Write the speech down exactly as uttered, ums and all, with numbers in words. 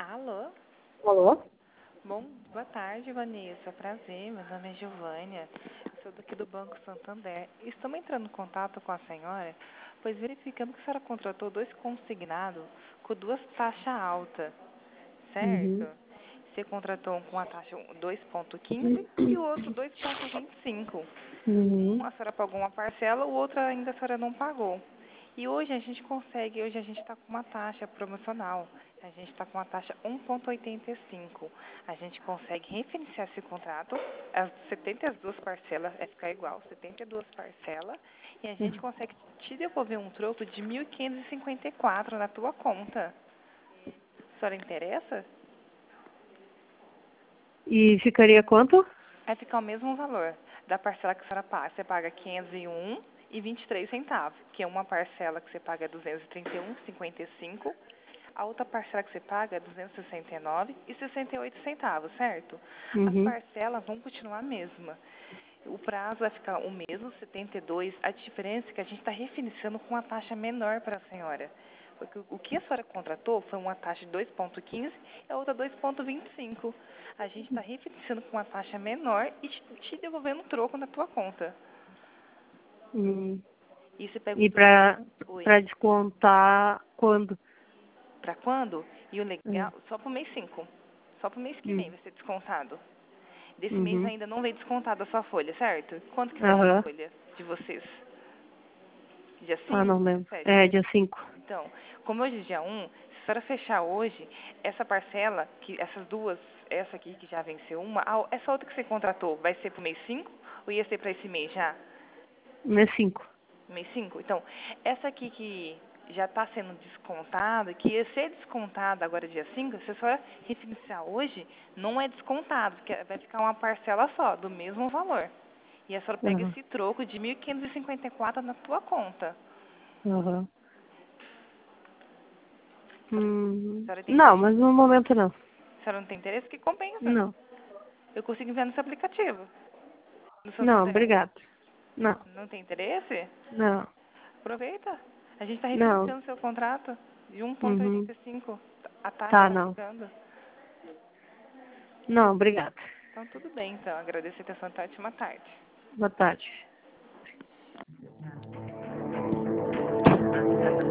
Alô? Alô? Bom, boa tarde, Vanessa. Prazer, meu nome é Giovânia. Eu sou daqui do Banco Santander. Estamos entrando em contato com a senhora, pois verificamos que a senhora contratou dois consignados com duas taxas altas, certo? Uhum. Você contratou um com a taxa dois ponto quinze e o outro dois ponto vinte e cinco. Um, Uhum. a senhora pagou uma parcela, o outro ainda a senhora não pagou. E hoje a gente consegue, hoje a gente está com uma taxa promocional. A gente está com uma taxa um ponto oitenta e cinco. A gente consegue refinanciar esse contrato, as setenta e duas parcelas, vai ficar igual, setenta e duas parcelas, e a gente consegue te devolver um troco de mil quinhentos e cinquenta e quatro na tua conta. A senhora interessa? E ficaria quanto? Vai ficar o mesmo valor da parcela que a senhora paga. Você paga quinhentos e um e vinte e três centavos, que é uma parcela que você paga duzentos e trinta e um e cinquenta e cinco. A outra parcela que você paga é duzentos e sessenta e nove e sessenta e oito centavos, certo? As Uhum. parcelas vão continuar a mesma. O prazo vai ficar o mesmo, setenta e dois. A diferença é que a gente está refinanciando com uma taxa menor para a senhora. Porque o que a senhora contratou foi uma taxa de dois ponto quinze e a outra dois ponto vinte e cinco. A gente está refinanciando com uma taxa menor e te, te devolvendo um troco na tua conta. Uhum. E você pega o E troco. pra, Oi. pra descontar quando? Para quando? E o É. legal, só para o mês cinco. Só para o mês que vem Uhum. vai ser descontado. Desse mês Uhum. ainda não veio descontada a sua folha, certo? Quanto que saiu a Aham. folha de vocês? Dia Ah, cinco? não Dia lembro. sete? É, dia cinco. Então, como hoje é dia um, se a senhora fechar hoje, essa parcela, que essas duas, essa aqui que já venceu uma, ah, essa outra que você contratou, vai ser pro mês cinco ou ia ser para esse mês já? Mês cinco. Mês cinco? Então, essa aqui que já está sendo descontada, que ia ser descontada agora dia cinco, se a senhora refinanciar hoje, não é descontado, porque vai ficar uma parcela só, do mesmo valor. E a senhora pega Aham. esse troco de mil quinhentos e cinquenta e quatro na tua conta. Aham. A senhora, a Hum. senhora tem Não, interesse? mas no momento não. A senhora não tem interesse? Que compensa. Não. Eu consigo ver no seu aplicativo, do Não, Santander. obrigado. Não. Não tem interesse? Não. Aproveita. A gente está Não. refinanciando seu contrato de um ponto Uhum. oitenta e cinco. A taxa Tá, está não. ficando. Não, obrigado. Então, tudo bem. Então, agradeço a atenção. Até a última tarde. Boa tarde.